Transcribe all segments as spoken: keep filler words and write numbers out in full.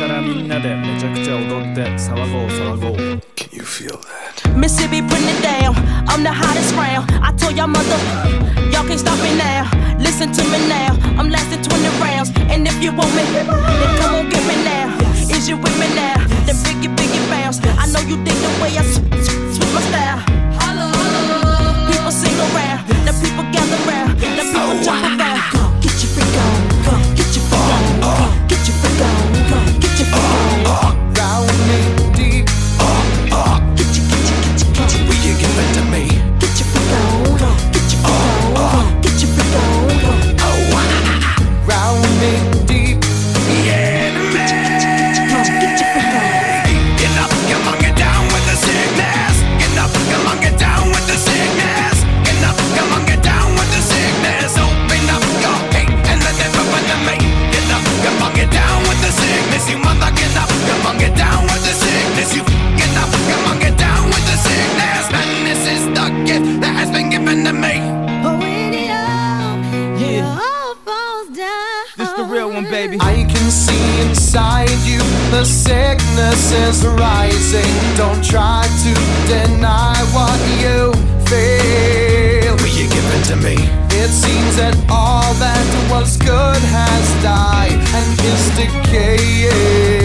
たらみんなでめちゃくちゃ踊って騒ごう騒ごう Can you feel that? Mississippi putting it down, I'm the hottest round. I told y'all mother, y'all can't stop me now. Listen to me now, I'm lasting twenty rounds. And if you want me, then come on get me now. Is you with me now? Then biggie, biggie bounce. I know you dig the way I switch my style. People sing around, the people gather round, the people jump around. Get your freak on, get your freak on, get your freak on, get your freak on. Round me deep, Get your, get your, get your, get your. will you give it to me? Get your freak on, get your freak on, get your freak on. Round me deep, Yeah, man. Get your freak on. Get up, come on, get down with the sickness. Get up, come on, get down with the sickness. Get up, come on, get down with the sickness. Open up your hate and let them open to me. Get up, come on, get down with the sickness. You mother, get up, come on, get down with the sickness. You get up, come on, get down with the sickness. Man, this is the gift that has been given to me. But when it all, it Yeah. all falls down. This the real one, baby. I can see inside you, the sickness is rising. Don't try to deny what you feel. Will you give it to me? It seems that all that was good has died and is decaying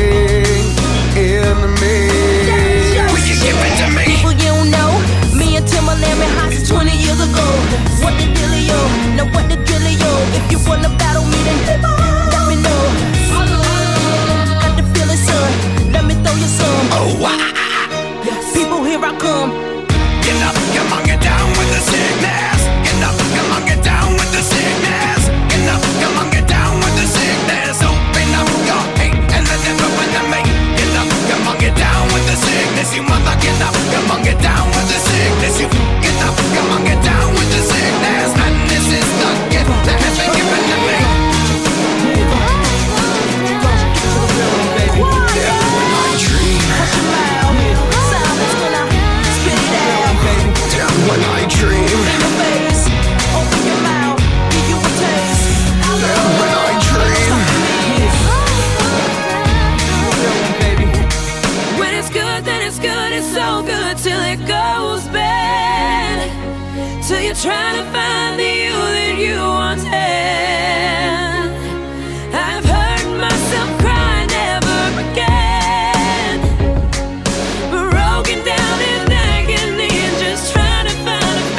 in me. Will you give it to me? People you don't know, me and Timberland been hot since twenty years ago. What the dealio? Know what the drillio? If you wanna battle me, then let me know. Got the feeling, son. Let me throw you some. Oh, wow. People, here I come. Get up, come on, get down with the sickness. Get up, come on, get down with the sickness. Get up, come on, get down with the sickness. Open up your hate and let them open to me. Get up, come on, get down with the sickness. You mother, get up, come on, get down with the sickness. You get up, come on, get down with the sickness. And this is the gift that has been given to me. Baby. Yeah, when I dream, Hush your mouth. Silence when I spit it out. Baby. yeah, when I dream, In your face. Open your mouth. Give you a taste. yeah, when I dream. Real one, baby. When it's good, then it's good, it's so good till it goes bad. Till you're trying to find the you that you once had. I've heard myself cry never again. Broken down in agony and just trying to find a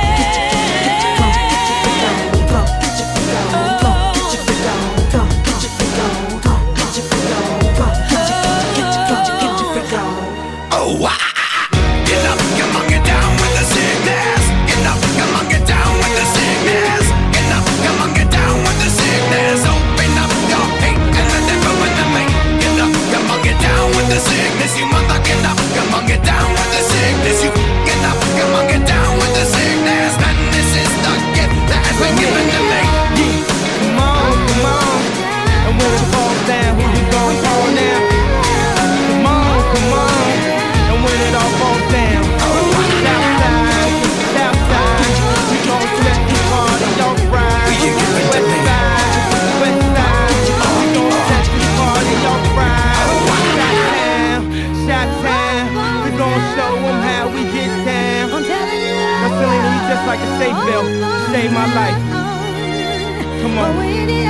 Oh, wow. Get up, come on, get down with the sickness. Get up, come on, get down with the sickness. Get up, come on, get down with the sickness. Open up your hate and let them open to me. Get up, come on, get down with the sickness. You mother, get up, come on, get down with the sickness. You get up, come on, get down with the sickness. And this is the gift that has been given to me. Come on, come on. And when it falls down, who you gon' call now? Come on, come on. And when it all falls down, Southside, Southside, we gon' set the party off right. Will you give it to me? Westside, Westside, we gon' set the party off right. Shot-town, Shot-town, we gon' show 'em how we get down. I'm telling you, Now, Selena, you just like a safe belt. Saved my life. Come on. But when it